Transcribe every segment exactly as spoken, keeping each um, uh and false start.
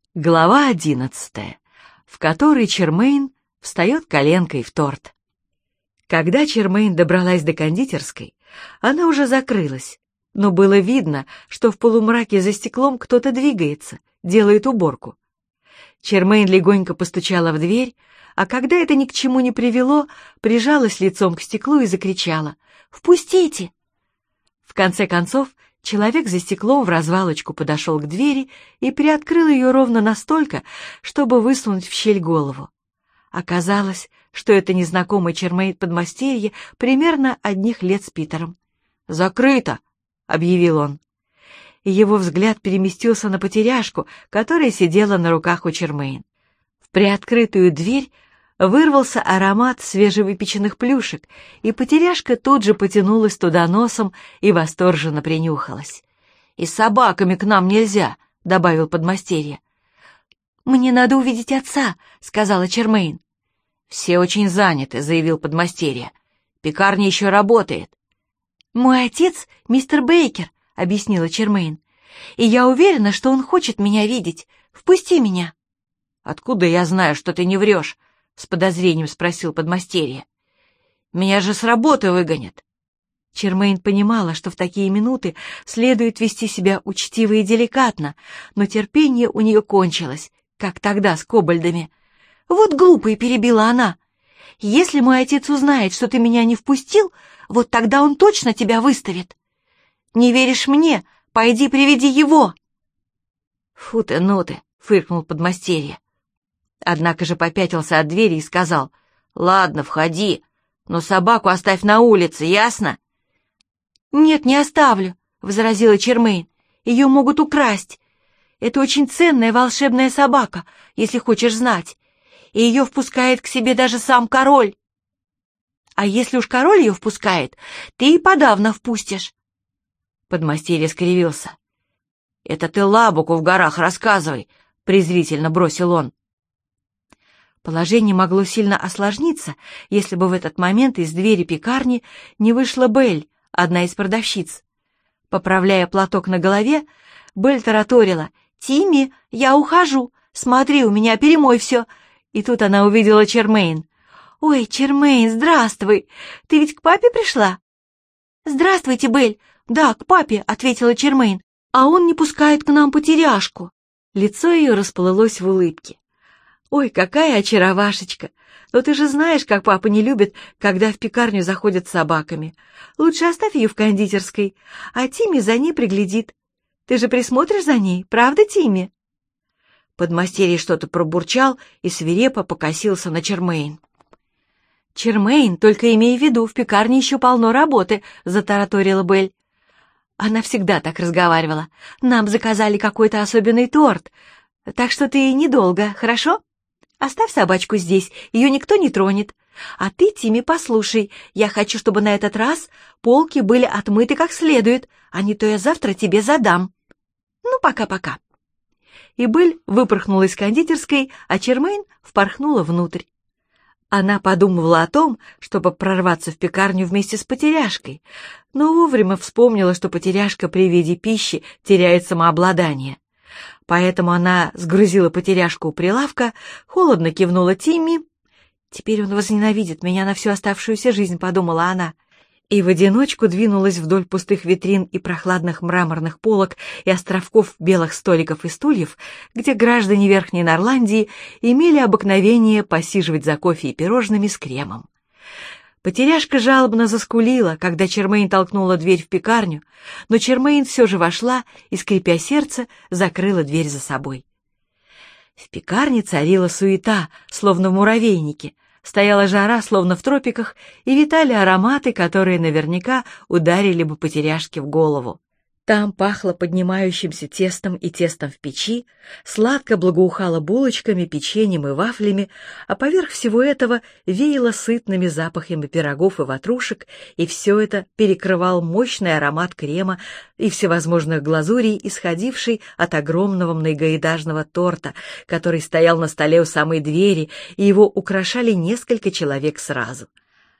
Глава одиннадцатая, в которой Чермейн встает коленкой в торт. Когда Чермейн добралась до кондитерской, она уже закрылась, но было видно, что в полумраке за стеклом кто-то двигается, делает уборку. Чермейн легонько постучала в дверь, а когда это ни к чему не привело, прижалась лицом к стеклу и закричала: «Впустите!». В конце концов, человек за стеклом вразвалочку подошел к двери и приоткрыл ее ровно настолько, чтобы высунуть в щель голову. Оказалось, что это незнакомый Чермейн подмастерье примерно одних лет с Питером. «Закрыто!» — объявил он. И его взгляд переместился на потеряшку, которая сидела на руках у Чермейн. В приоткрытую дверь вырвался аромат свежевыпеченных плюшек, и потеряшка тут же потянулась туда носом и восторженно принюхалась. «И с собаками к нам нельзя», — добавил подмастерье. «Мне надо увидеть отца», — сказала Чермейн. «Все очень заняты», — заявил подмастерье. «Пекарня еще работает». «Мой отец — мистер Бейкер», — объяснила Чермейн. «И я уверена, что он хочет меня видеть. Впусти меня». «Откуда я знаю, что ты не врешь?» — с подозрением спросил подмастерье. «Меня же с работы выгонят». Чермейн понимала, что в такие минуты следует вести себя учтиво и деликатно, но терпение у нее кончилось, как тогда с кобальдами. «Вот глупо», — перебила она. «Если мой отец узнает, что ты меня не впустил, вот тогда он точно тебя выставит. Не веришь мне? Пойди приведи его». «Фу ты, ну ты», — фыркнул подмастерье. Однако же попятился от двери и сказал: «Ладно, входи, но собаку оставь на улице, ясно?» «Нет, не оставлю», — возразила Чермейн. «Ее могут украсть. Это очень ценная волшебная собака, если хочешь знать, и ее впускает к себе даже сам король. А если уж король ее впускает, ты и подавно впустишь». Подмастерье скривился. «Это ты Лабуку в горах рассказывай», — презрительно бросил он. Положение могло сильно осложниться, если бы в этот момент из двери пекарни не вышла Белль, одна из продавщиц. Поправляя платок на голове, Белль тараторила: «Тимми, я ухожу, смотри, у меня перемой все». И тут она увидела Чермейн. «Ой, Чермейн, здравствуй! Ты ведь к папе пришла?» «Здравствуйте, Белль. Да, к папе», — ответила Чермейн. «А он не пускает к нам потеряшку». Лицо ее расплылось в улыбке. «Ой, какая очаровашечка! Но ты же знаешь, как папа не любит, когда в пекарню заходят с собаками. Лучше оставь ее в кондитерской, а Тимми за ней приглядит. Ты же присмотришь за ней, правда, Тимми?» Подмастерье что-то пробурчал и свирепо покосился на Чермейн. «Чермейн, только имей в виду, в пекарне еще полно работы», — затараторила Белль. Она всегда так разговаривала. «Нам заказали какой-то особенный торт, так что ты недолго, хорошо? Оставь собачку здесь, ее никто не тронет. А ты, Тимми, послушай, я хочу, чтобы на этот раз полки были отмыты как следует, а не то я завтра тебе задам. Ну, пока-пока». И Белль выпорхнула из кондитерской, а Чермейн впорхнула внутрь. Она подумывала о том, чтобы прорваться в пекарню вместе с потеряшкой, но вовремя вспомнила, что потеряшка при виде пищи теряет самообладание. Поэтому она сгрузила потеряшку у прилавка, холодно кивнула Тимми. «Теперь он возненавидит меня на всю оставшуюся жизнь», — подумала она, и в одиночку двинулась вдоль пустых витрин и прохладных мраморных полок и островков белых столиков и стульев, где граждане Верхней Норландии имели обыкновение посиживать за кофе и пирожными с кремом. Потеряшка жалобно заскулила, когда Чермейн толкнула дверь в пекарню, но Чермейн все же вошла и, скрипя сердце, закрыла дверь за собой. В пекарне царила суета, словно в муравейнике, стояла жара, словно в тропиках, и витали ароматы, которые наверняка ударили бы потеряшке в голову. Там пахло поднимающимся тестом и тестом в печи, сладко благоухало булочками, печеньем и вафлями, а поверх всего этого веяло сытными запахами пирогов и ватрушек, и все это перекрывал мощный аромат крема и всевозможных глазурей, исходивший от огромного многоэтажного торта, который стоял на столе у самой двери, и его украшали несколько человек сразу.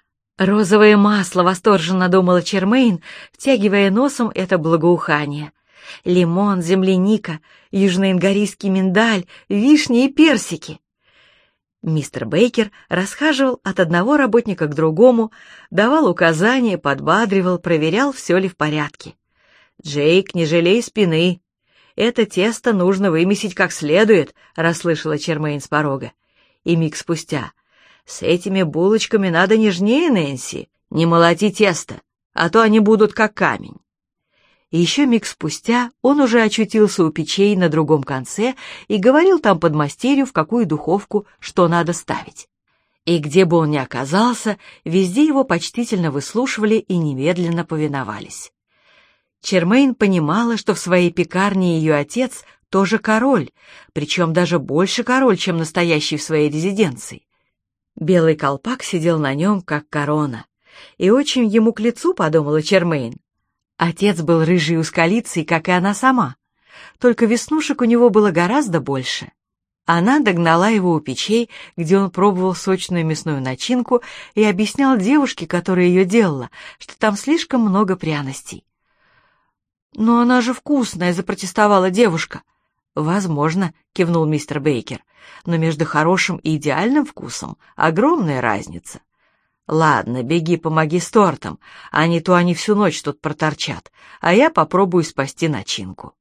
«Розовое масло», — восторженно думала Чермейн, втягивая носом это благоухание. Лимон, земляника, южноингорийский миндаль, вишни и персики. Мистер Бейкер расхаживал от одного работника к другому, давал указания, подбадривал, проверял, все ли в порядке. «Джейк, не жалей спины. Это тесто нужно вымесить как следует», — расслышала Чермейн с порога. И миг спустя: «С этими булочками надо нежнее, Нэнси. Не молоти тесто, а то они будут как камень». И еще миг спустя он уже очутился у печей на другом конце и говорил там подмастерью, в какую духовку что надо ставить. И где бы он ни оказался, везде его почтительно выслушивали и немедленно повиновались. Чермейн понимала, что в своей пекарне ее отец тоже король, причем даже больше король, чем настоящий в своей резиденции. Белый колпак сидел на нем, как корона, и очень ему к лицу, подумала Чермейн. Отец был рыжий узколицый, как и она сама, только веснушек у него было гораздо больше. Она догнала его у печей, где он пробовал сочную мясную начинку и объяснял девушке, которая ее делала, что там слишком много пряностей. «Но она же вкусная», — запротестовала девушка. «Возможно», — кивнул мистер Бейкер, «но между хорошим и идеальным вкусом огромная разница. Ладно, беги, помоги с тортом, а не то они всю ночь тут проторчат, а я попробую спасти начинку».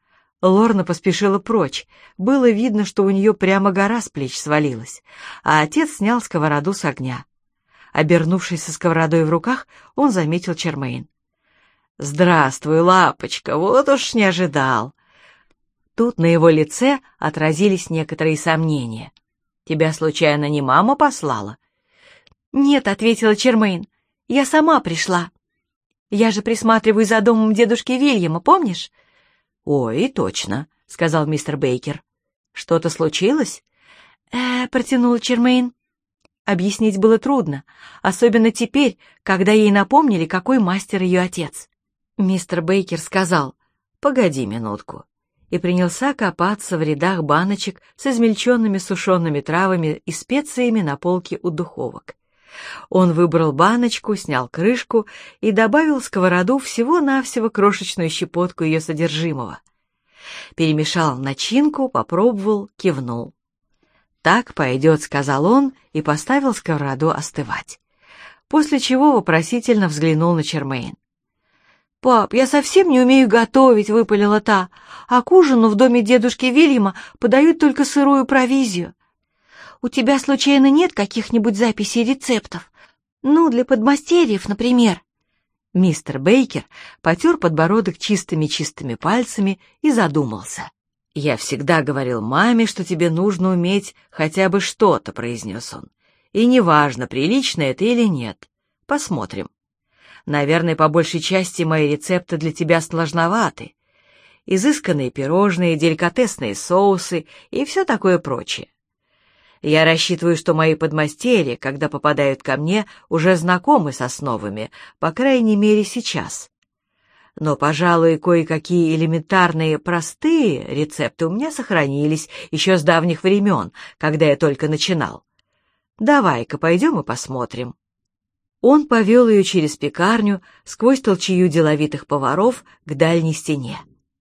Лорна поспешила прочь. Было видно, что у нее прямо гора с плеч свалилась, а отец снял сковороду с огня. Обернувшись со сковородой в руках, он заметил Чермейн. «Здравствуй, лапочка, вот уж не ожидал». Тут на его лице отразились некоторые сомнения. «Тебя, случайно, не мама послала?» «Нет», — ответила Чермейн, — «я сама пришла. Я же присматриваю за домом дедушки Вильяма, помнишь?» «Ой, точно», — сказал мистер Бейкер. «Что-то случилось?» «Э-э», протянула Чермейн. Объяснить было трудно, особенно теперь, когда ей напомнили, какой мастер ее отец. Мистер Бейкер сказал: «Погоди минутку», и принялся копаться в рядах баночек с измельченными сушеными травами и специями на полке у духовок. Он выбрал баночку, снял крышку и добавил в сковороду всего-навсего крошечную щепотку ее содержимого. Перемешал начинку, попробовал, кивнул. «Так пойдет», — сказал он и поставил сковороду остывать. После чего вопросительно взглянул на Чермейн. «Пап, я совсем не умею готовить», — выпалила та, «а к ужину в доме дедушки Вильяма подают только сырую провизию. У тебя, случайно, нет каких-нибудь записей рецептов? Ну, для подмастерьев, например». Мистер Бейкер потер подбородок чистыми-чистыми пальцами и задумался. «Я всегда говорил маме, что тебе нужно уметь хотя бы что-то», — произнес он. «И неважно, прилично это или нет. Посмотрим. Наверное, по большей части мои рецепты для тебя сложноваты. Изысканные пирожные, деликатесные соусы и все такое прочее. Я рассчитываю, что мои подмастерья, когда попадают ко мне, уже знакомы с основами, по крайней мере сейчас. Но, пожалуй, кое-какие элементарные, простые рецепты у меня сохранились еще с давних времен, когда я только начинал. Давай-ка пойдем и посмотрим». Он повел ее через пекарню, сквозь толчею деловитых поваров к дальней стене.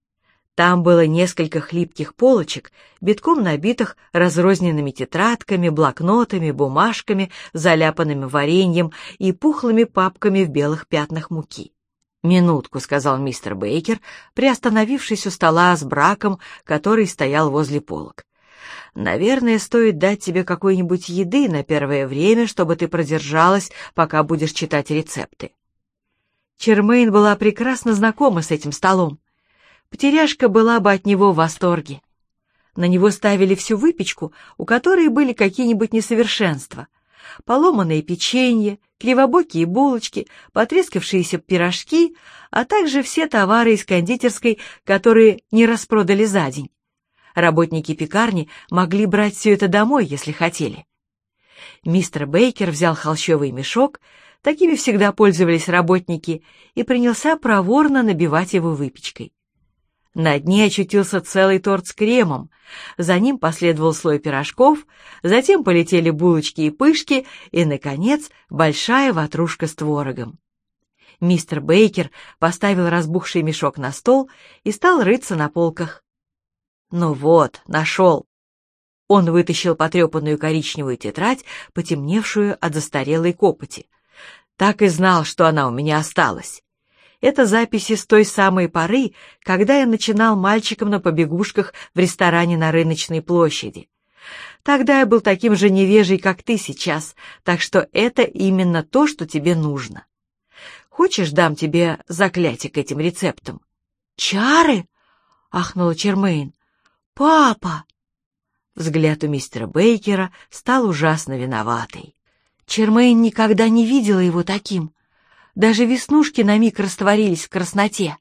Там было несколько хлипких полочек, битком набитых разрозненными тетрадками, блокнотами, бумажками, заляпанными вареньем и пухлыми папками в белых пятнах муки. «Минутку», — сказал мистер Бейкер, приостановившись у стола с браком, который стоял возле полок. «Наверное, стоит дать тебе какой-нибудь еды на первое время, чтобы ты продержалась, пока будешь читать рецепты». Чермейн была прекрасно знакома с этим столом. Потеряшка была бы от него в восторге. На него ставили всю выпечку, у которой были какие-нибудь несовершенства. Поломанные печенье, кривобокие булочки, потрескавшиеся пирожки, а также все товары из кондитерской, которые не распродали за день. Работники пекарни могли брать все это домой, если хотели. Мистер Бейкер взял холщовый мешок, такими всегда пользовались работники, и принялся проворно набивать его выпечкой. На дне очутился целый торт с кремом, за ним последовал слой пирожков, затем полетели булочки и пышки, и, наконец, большая ватрушка с творогом. Мистер Бейкер поставил разбухший мешок на стол и стал рыться на полках. «Ну вот, нашел». Он вытащил потрепанную коричневую тетрадь, потемневшую от застарелой копоти. Так и знал, что она у меня осталась. Это записи с той самой поры, когда я начинал мальчиком на побегушках в ресторане на Рыночной площади. Тогда я был таким же невежей, как ты сейчас, так что это именно то, что тебе нужно. Хочешь, дам тебе заклятие к этим рецептам? «Чары?» — ахнула Чермейн. «Папа!» Взгляд у мистера Бейкера стал ужасно виноватый. Чермейн никогда не видела его таким. Даже веснушки на миг растворились в красноте.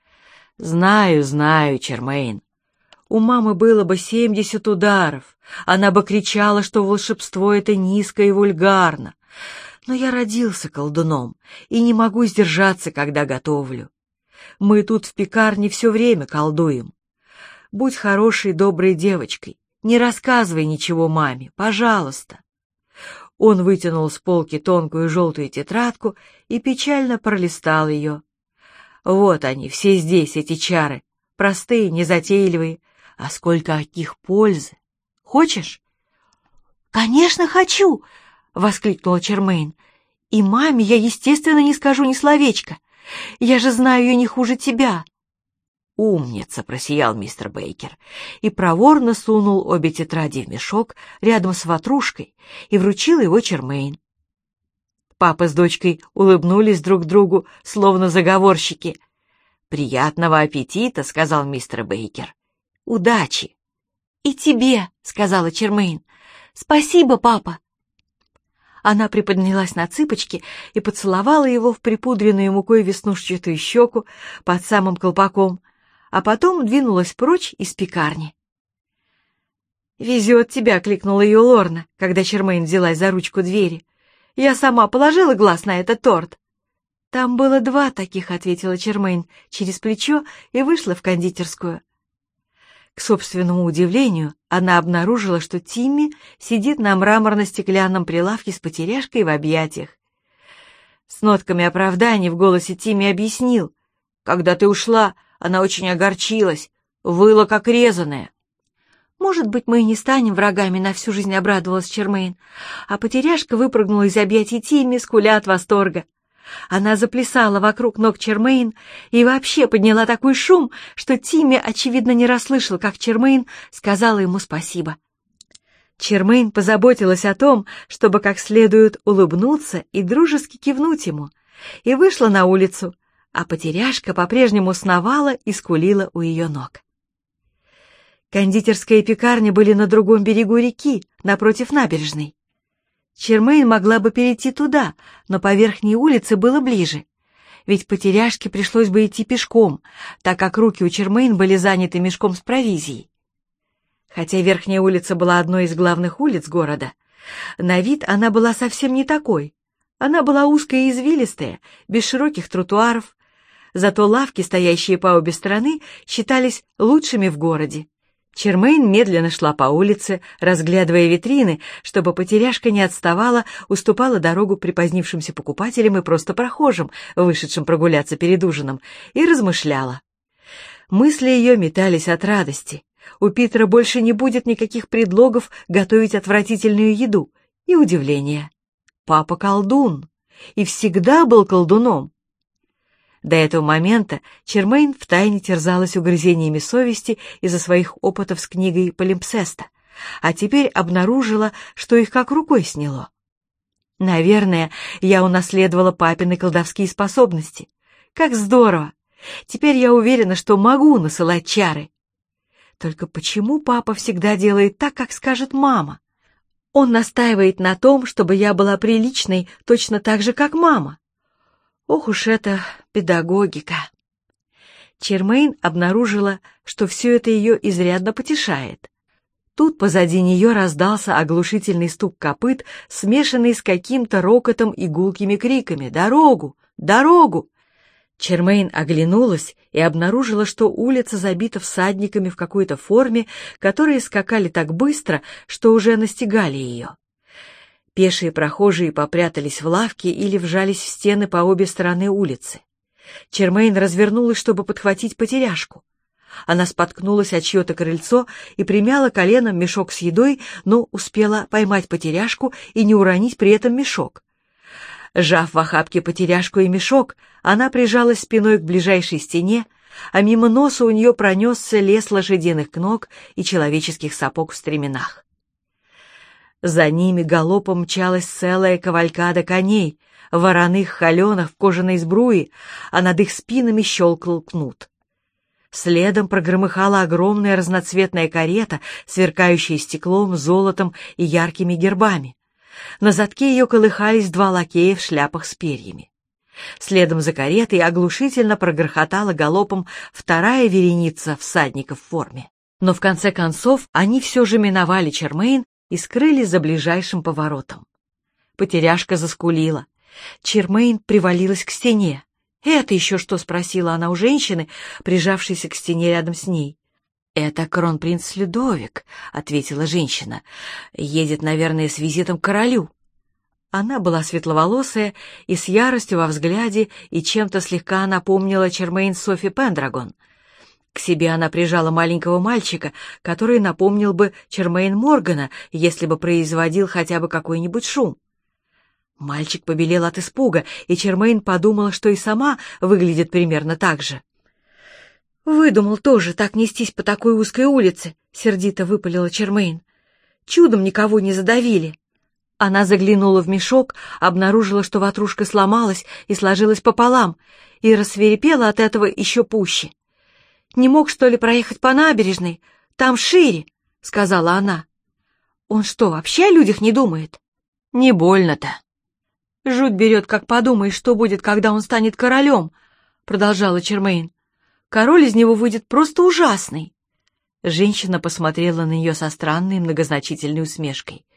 «Знаю, знаю, Чермейн. У мамы было бы семьдесят ударов. Она бы кричала, что волшебство — это низко и вульгарно. Но я родился колдуном и не могу сдержаться, когда готовлю. Мы тут в пекарне все время колдуем. Будь хорошей, доброй девочкой. Не рассказывай ничего маме, пожалуйста». Он вытянул с полки тонкую желтую тетрадку и печально пролистал ее. Вот они, все здесь, эти чары. Простые, незатейливые. А сколько от них пользы. Хочешь? «Конечно, хочу!» — воскликнула Чермейн. «И маме я, естественно, не скажу ни словечка. Я же знаю ее не хуже тебя». «Умница!» — просиял мистер Бейкер и проворно сунул обе тетради в мешок рядом с ватрушкой и вручил его Чермейн. Папа с дочкой улыбнулись друг другу, словно заговорщики. «Приятного аппетита!» — сказал мистер Бейкер. «Удачи!» «И тебе!» — сказала Чермейн. «Спасибо, папа!» Она приподнялась на цыпочки и поцеловала его в припудренную мукой веснушчатую щеку под самым колпаком, а потом двинулась прочь из пекарни. «Везет тебя!» — кликнула ее Лорна, когда Чермейн взялась за ручку двери. «Я сама положила глаз на этот торт». «Там было два таких», — ответила Чермейн через плечо и вышла в кондитерскую. К собственному удивлению, она обнаружила, что Тимми сидит на мраморно-стеклянном прилавке с потеряшкой в объятиях. С нотками оправданий в голосе Тимми объяснил: «Когда ты ушла, она очень огорчилась, выла как резаная». «Может быть, мы и не станем врагами», — на всю жизнь обрадовалась Чермейн, а потеряшка выпрыгнула из объятий Тимми, скуля от восторга. Она заплясала вокруг ног Чермейн и вообще подняла такой шум, что Тимми, очевидно, не расслышал, как Чермейн сказала ему спасибо. Чермейн позаботилась о том, чтобы как следует улыбнуться и дружески кивнуть ему, и вышла на улицу, а потеряшка по-прежнему сновала и скулила у ее ног. Кондитерская и пекарня были на другом берегу реки, напротив набережной. Чермейн могла бы перейти туда, но по верхней улице было ближе, ведь потеряшке пришлось бы идти пешком, так как руки у Чермейн были заняты мешком с провизией. Хотя верхняя улица была одной из главных улиц города, на вид она была совсем не такой. Она была узкая и извилистая, без широких тротуаров, зато лавки, стоящие по обе стороны, считались лучшими в городе. Чермейн медленно шла по улице, разглядывая витрины, чтобы потеряшка не отставала, уступала дорогу припозднившимся покупателям и просто прохожим, вышедшим прогуляться перед ужином, и размышляла. Мысли ее метались от радости. У Питера больше не будет никаких предлогов готовить отвратительную еду, и удивления. Папа колдун, и всегда был колдуном. До этого момента Чермейн втайне терзалась угрызениями совести из-за своих опытов с книгой Полимпсеста, а теперь обнаружила, что их как рукой сняло. Наверное, я унаследовала папины колдовские способности. Как здорово! Теперь я уверена, что могу насылать чары. Только почему папа всегда делает так, как скажет мама? Он настаивает на том, чтобы я была приличной точно так же, как мама. Ох уж это педагогика! Чермейн обнаружила, что все это ее изрядно потешает. Тут позади нее раздался оглушительный стук копыт, смешанный с каким-то рокотом и гулкими криками: «Дорогу! Дорогу!» Чермейн оглянулась и обнаружила, что улица забита всадниками в какой-то форме, которые скакали так быстро, что уже настигали ее. Пешие прохожие попрятались в лавки или вжались в стены по обе стороны улицы. Чермейн развернулась, чтобы подхватить потеряшку. Она споткнулась о чье-то крыльцо и примяла коленом мешок с едой, но успела поймать потеряшку и не уронить при этом мешок. Сжав в охапке потеряшку и мешок, она прижалась спиной к ближайшей стене, а мимо носа у нее пронесся лес лошадиных ног и человеческих сапог в стременах. За ними галопом мчалась целая кавалькада коней, вороных холеных в кожаной сбруе, а над их спинами щелкал кнут. Следом прогромыхала огромная разноцветная карета, сверкающая стеклом, золотом и яркими гербами. На задке ее колыхались два лакея в шляпах с перьями. Следом за каретой оглушительно прогрохотала галопом вторая вереница всадников в форме. Но в конце концов они все же миновали Чермейн и скрылись за ближайшим поворотом. Потеряшка заскулила. Чермейн привалилась к стене. «Это еще что?» — спросила она у женщины, прижавшейся к стене рядом с ней. «Это кронпринц Людовик», — ответила женщина. «Едет, наверное, с визитом к королю». Она была светловолосая и с яростью во взгляде, и чем-то слегка напомнила Чермейн Софи Пендрагон. К себе она прижала маленького мальчика, который напомнил бы Чермейн Моргана, если бы производил хотя бы какой-нибудь шум. Мальчик побелел от испуга, и Чермейн подумала, что и сама выглядит примерно так же. «Выдумал тоже так нестись по такой узкой улице», — сердито выпалила Чермейн. «Чудом никого не задавили». Она заглянула в мешок, обнаружила, что ватрушка сломалась и сложилась пополам, и рассвирепела от этого еще пуще. «Не мог, что ли, проехать по набережной? Там шире», — сказала она. «Он что, вообще о людях не думает?» «Не больно-то». «Жуть берет, как подумаешь, что будет, когда он станет королем», — продолжала Чермейн. «Король из него выйдет просто ужасный». Женщина посмотрела на нее со странной многозначительной усмешкой.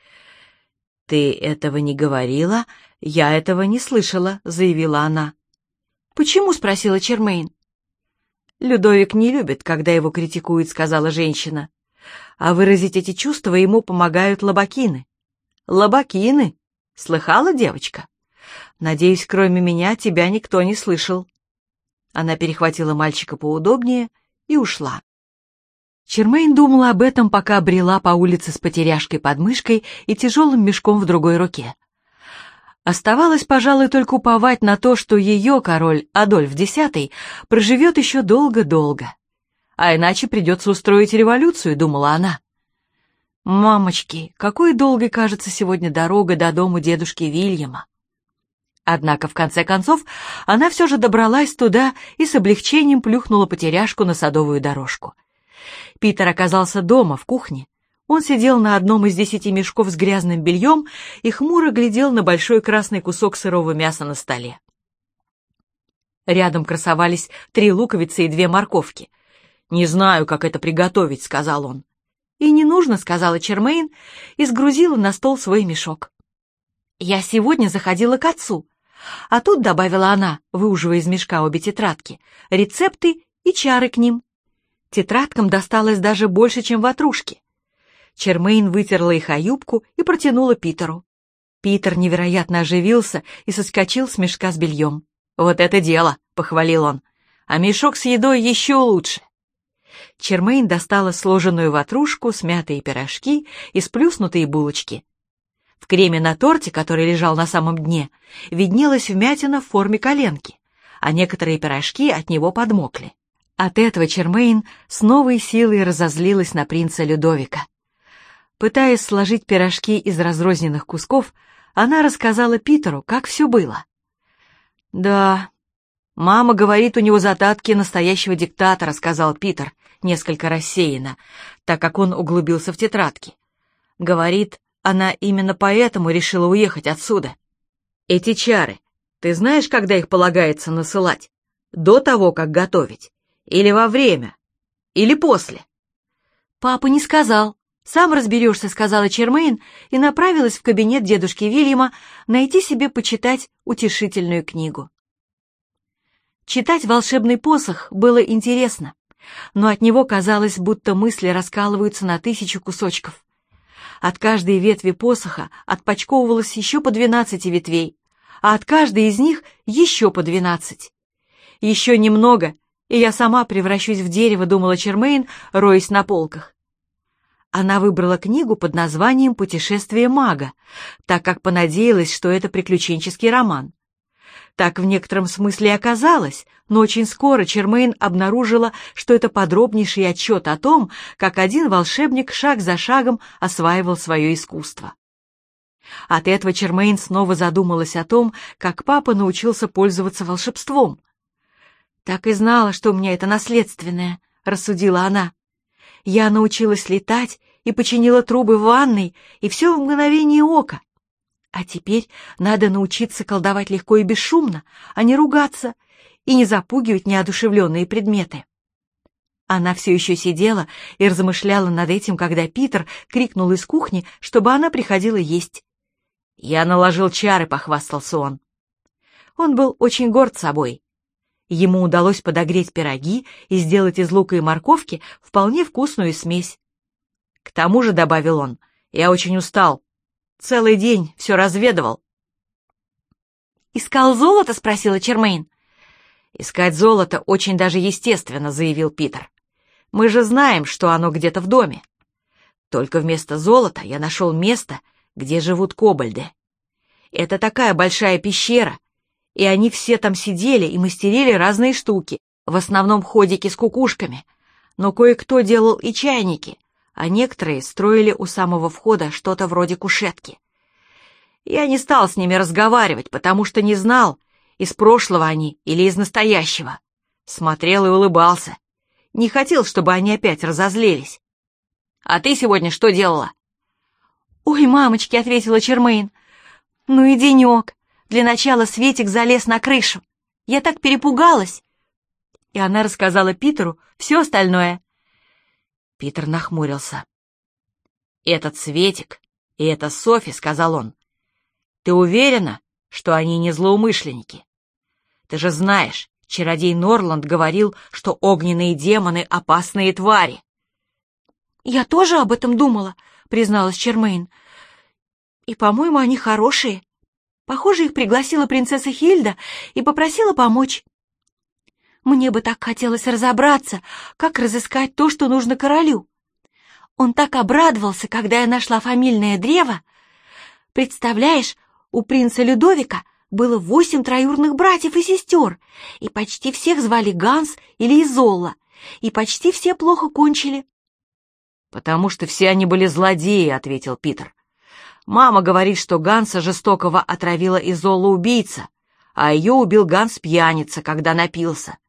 «Ты этого не говорила? Я этого не слышала», — заявила она. «Почему?» — спросила Чермейн. «Людовик не любит, когда его критикуют», — сказала женщина. «А выразить эти чувства ему помогают лобакины». «Лобакины? Слыхала, девочка? Надеюсь, кроме меня тебя никто не слышал». Она перехватила мальчика поудобнее и ушла. Чермейн думала об этом, пока брела по улице с потеряшкой под мышкой и тяжелым мешком в другой руке. Оставалось, пожалуй, только уповать на то, что ее король Адольф Десятый проживет еще долго-долго. А иначе придется устроить революцию, думала она. Мамочки, какой долгой кажется сегодня дорога до дому дедушки Вильяма. Однако, в конце концов, она все же добралась туда и с облегчением плюхнула потеряшку на садовую дорожку. Питер оказался дома, в кухне. Он сидел на одном из десяти мешков с грязным бельем и хмуро глядел на большой красный кусок сырого мяса на столе. Рядом красовались три луковицы и две морковки. «Не знаю, как это приготовить», — сказал он. «И не нужно», — сказала Чермейн и сгрузила на стол свой мешок. «Я сегодня заходила к отцу, а тут», — добавила она, выуживая из мешка обе тетрадки, — «рецепты и чары к ним». Тетрадкам досталось даже больше, чем ватрушке. Чермейн вытерла их о юбку и протянула Питеру. Питер невероятно оживился и соскочил с мешка с бельем. «Вот это дело!» — похвалил он. «А мешок с едой еще лучше!» Чермейн достала сложенную ватрушку, смятые пирожки и сплюснутые булочки. В креме на торте, который лежал на самом дне, виднелась вмятина в форме коленки, а некоторые пирожки от него подмокли. От этого Чермейн с новой силой разозлилась на принца Людовика. Пытаясь сложить пирожки из разрозненных кусков, она рассказала Питеру, как все было. «Да, мама говорит, у него задатки настоящего диктатора», — сказал Питер, несколько рассеянно, так как он углубился в тетрадки. «Говорит, она именно поэтому решила уехать отсюда. Эти чары, ты знаешь, когда их полагается насылать? До того, как готовить? Или во время? Или после?» «Папа не сказал. Сам разберешься», — сказала Чермейн и направилась в кабинет дедушки Вильяма найти себе почитать утешительную книгу. Читать «Волшебный посох» было интересно, но от него казалось, будто мысли раскалываются на тысячу кусочков. От каждой ветви посоха отпочковывалось еще по двенадцати ветвей, а от каждой из них еще по двенадцать. Еще немного, и я сама превращусь в дерево, думала Чермейн, роясь на полках. Она выбрала книгу под названием «Путешествие мага», так как понадеялась, что это приключенческий роман. Так в некотором смысле и оказалось, но очень скоро Чермейн обнаружила, что это подробнейший отчет о том, как один волшебник шаг за шагом осваивал свое искусство. От этого Чермейн снова задумалась о том, как папа научился пользоваться волшебством. «Так и знала, что у меня это наследственное», — рассудила она. «Я научилась летать и починила трубы в ванной, и все в мгновение ока. А теперь надо научиться колдовать легко и бесшумно, а не ругаться и не запугивать неодушевленные предметы». Она все еще сидела и размышляла над этим, когда Питер крикнул из кухни, чтобы она приходила есть. «Я наложил чары», — похвастался он. Он был очень горд собой. Ему удалось подогреть пироги и сделать из лука и морковки вполне вкусную смесь. «К тому же», — добавил он, — «я очень устал. Целый день все разведывал». «Искал золото?» — спросила Чермейн. «Искать золото очень даже естественно», — заявил Питер. «Мы же знаем, что оно где-то в доме. Только вместо золота я нашел место, где живут кобальды. Это такая большая пещера, и они все там сидели и мастерили разные штуки, в основном ходики с кукушками, но кое-кто делал и чайники, а некоторые строили у самого входа что-то вроде кушетки. Я не стал с ними разговаривать, потому что не знал, из прошлого они или из настоящего. Смотрел и улыбался. Не хотел, чтобы они опять разозлились. А ты сегодня что делала?» «Ой, мамочки», — ответила Чермейн, — «ну и денек. Для начала Светик залез на крышу. Я так перепугалась». И она рассказала Питеру все остальное. Питер нахмурился. «Этот Светик и эта Софи», — сказал он, — «ты уверена, что они не злоумышленники? Ты же знаешь, чародей Норланд говорил, что огненные демоны — опасные твари». «Я тоже об этом думала», — призналась Чермейн. «И, по-моему, они хорошие. Похоже, их пригласила принцесса Хильда и попросила помочь. Мне бы так хотелось разобраться, как разыскать то, что нужно королю. Он так обрадовался, когда я нашла фамильное древо. Представляешь, у принца Людовика было восемь троюродных братьев и сестер, и почти всех звали Ганс или Изолла, и почти все плохо кончили». «Потому что все они были злодеи», — ответил Питер. «Мама говорит, что Ганса жестокого отравила Изолла-убийца, а ее убил Ганс-пьяница, когда напился.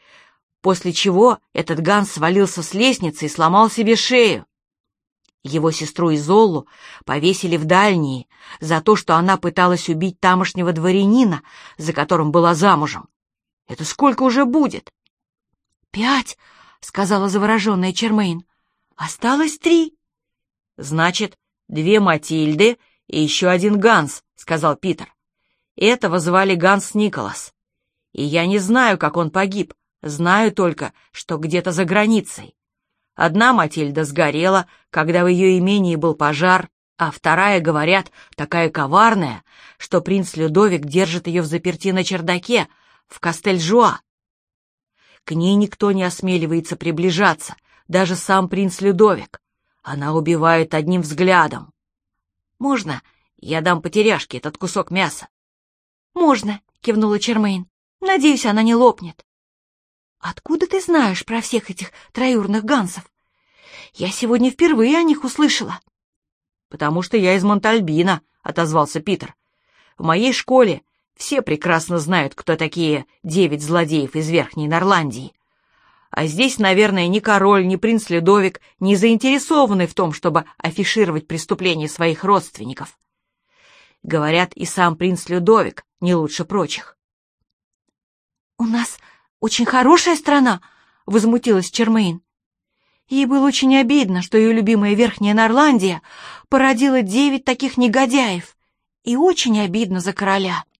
После чего этот Ганс свалился с лестницы и сломал себе шею. Его сестру Изоллу повесили в Дальнии за то, что она пыталась убить тамошнего дворянина, за которым была замужем. Это сколько уже будет?» «Пять», — сказала завороженная Чермейн. «Осталось три». «Значит, две Матильды и еще один Ганс», — сказал Питер. «Этого звали Ганс Николас. И я не знаю, как он погиб, знаю только, что где-то за границей. Одна Матильда сгорела, когда в ее имении был пожар, а вторая, говорят, такая коварная, что принц Людовик держит ее взаперти на чердаке в Кастель-Жуа. К ней никто не осмеливается приближаться, даже сам принц Людовик. Она убивает одним взглядом. Можно я дам потеряшке этот кусок мяса?» «Можно», — кивнула Чермейн. «Надеюсь, она не лопнет». «Откуда ты знаешь про всех этих троюродных Гансов? Я сегодня впервые о них услышала». «Потому что я из Монтальбина», — отозвался Питер. «В моей школе все прекрасно знают, кто такие девять злодеев из Верхней Норландии. А здесь, наверное, ни король, ни принц Людовик не заинтересованы в том, чтобы афишировать преступления своих родственников. Говорят, и сам принц Людовик не лучше прочих». «У нас очень хорошая страна», — возмутилась Чермейн. Ей было очень обидно, что ее любимая Верхняя Норландия породила девять таких негодяев, и очень обидно за короля.